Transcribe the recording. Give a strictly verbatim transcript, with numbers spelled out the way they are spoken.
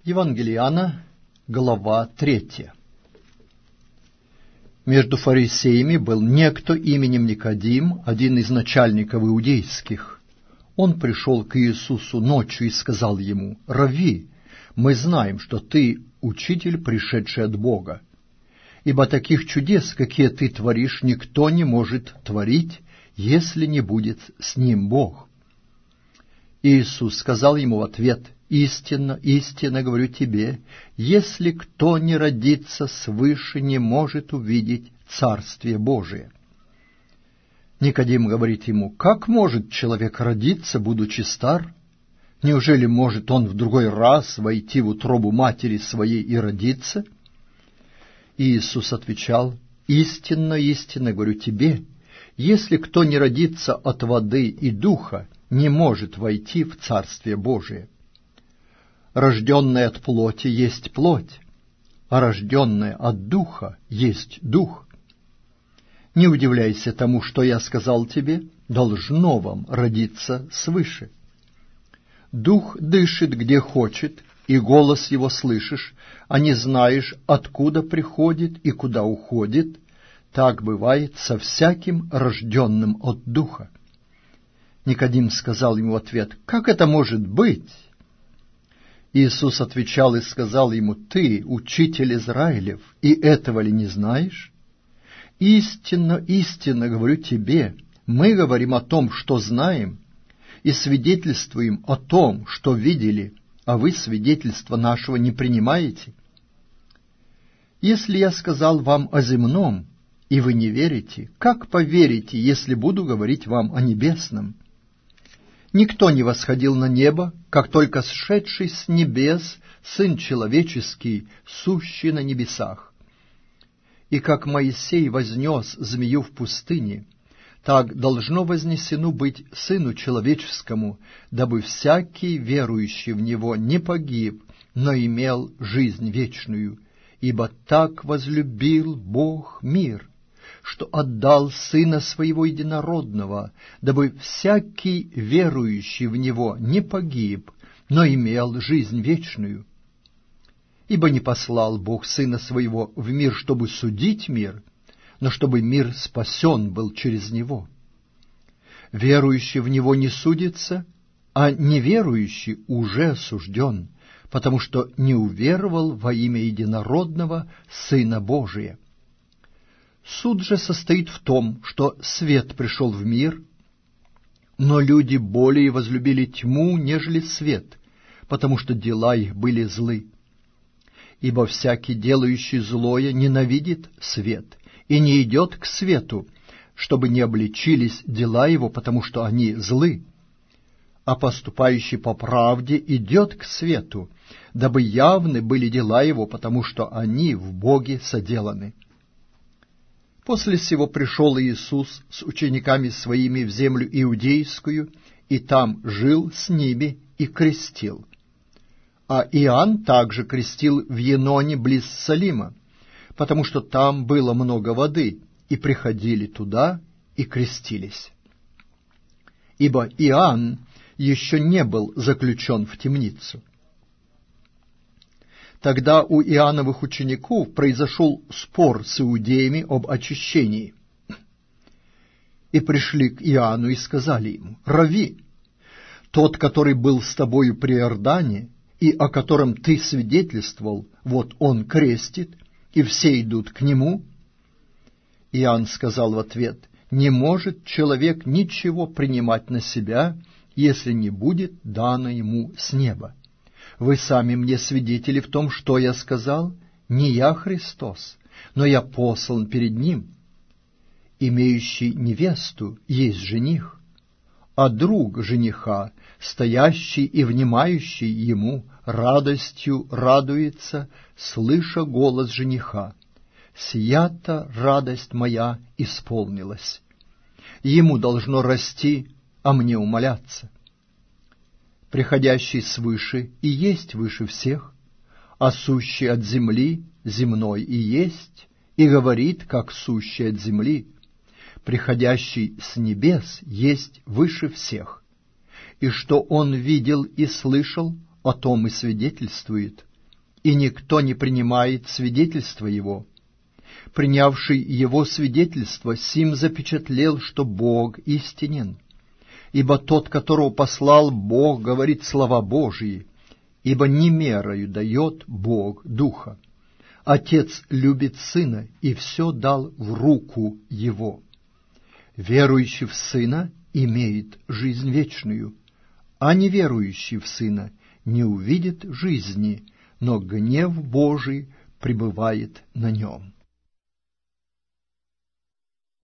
Евангелие Иоанна, глава третья. Между фарисеями был некто именем Никодим, один из начальников иудейских. Он пришел к Иисусу ночью и сказал ему: «Рави, мы знаем, что ты учитель, пришедший от Бога, ибо таких чудес, какие ты творишь, никто не может творить, если не будет с ним Бог». Иисус сказал ему в ответ: «Истинно, истинно говорю тебе, если кто не родится свыше, не может увидеть Царствие Божие». Никодим говорит ему: «Как может человек родиться, будучи стар? Неужели может он в другой раз войти в утробу матери своей и родиться?» Иисус отвечал: «Истинно, истинно говорю тебе, если кто не родится от воды и духа, не может войти в Царствие Божие. Рожденное от плоти есть плоть, а рожденное от духа есть дух. Не удивляйся тому, что я сказал тебе, должно вам родиться свыше. Дух дышит, где хочет, и голос его слышишь, а не знаешь, откуда приходит и куда уходит. Так бывает со всяким рожденным от духа». Никодим сказал ему в ответ: «Как это может быть?» Иисус отвечал и сказал ему: «Ты, учитель Израилев, и этого ли не знаешь? Истинно, истинно говорю тебе, мы говорим о том, что знаем, и свидетельствуем о том, что видели, а вы свидетельства нашего не принимаете. Если я сказал вам о земном, и вы не верите, как поверите, если буду говорить вам о небесном? Никто не восходил на небо, как только сшедший с небес Сын Человеческий, сущий на небесах. И как Моисей вознес змею в пустыне, так должно вознесено быть Сыну Человеческому, дабы всякий, верующий в Него, не погиб, но имел жизнь вечную. Ибо так возлюбил Бог мир, что отдал Сына Своего Единородного, дабы всякий, верующий в Него, не погиб, но имел жизнь вечную. Ибо не послал Бог Сына Своего в мир, чтобы судить мир, но чтобы мир спасен был через Него. Верующий в Него не судится, а неверующий уже осужден, потому что не уверовал во имя Единородного Сына Божия. Суд же состоит в том, что свет пришел в мир, но люди более возлюбили тьму, нежели свет, потому что дела их были злы. Ибо всякий, делающий злое, ненавидит свет и не идет к свету, чтобы не обличились дела его, потому что они злы. А поступающий по правде идет к свету, дабы явны были дела его, потому что они в Боге соделаны». После сего пришел Иисус с учениками Своими в землю Иудейскую, и там жил с ними и крестил. А Иоанн также крестил в Еноне близ Салима, потому что там было много воды, и приходили туда и крестились. Ибо Иоанн еще не был заключен в темницу. Тогда у Иоанновых учеников произошел спор с иудеями об очищении. И пришли к Иоанну и сказали ему: «Рави, тот, который был с тобою при Иордане, и о котором ты свидетельствовал, вот он крестит, и все идут к нему». Иоанн сказал в ответ: «Не может человек ничего принимать на себя, если не будет дано ему с неба. Вы сами мне свидетели в том, что я сказал. Не я Христос, но я послан перед Ним. Имеющий невесту есть жених, а друг жениха, стоящий и внимающий ему, радостью радуется, слыша голос жениха: «Сия-то радость моя исполнилась». Ему должно расти, а мне умоляться. Приходящий свыше и есть выше всех, а сущий от земли земной и есть, и говорит, как сущий от земли. Приходящий с небес есть выше всех. И что он видел и слышал, о том и свидетельствует, и никто не принимает свидетельства его. Принявший его свидетельство, сим запечатлел, что Бог истинен. Ибо тот, которого послал Бог, говорит слова Божии, ибо не мерою дает Бог Духа. Отец любит Сына и все дал в руку Его. Верующий в Сына имеет жизнь вечную, а неверующий в Сына не увидит жизни, но гнев Божий пребывает на нем.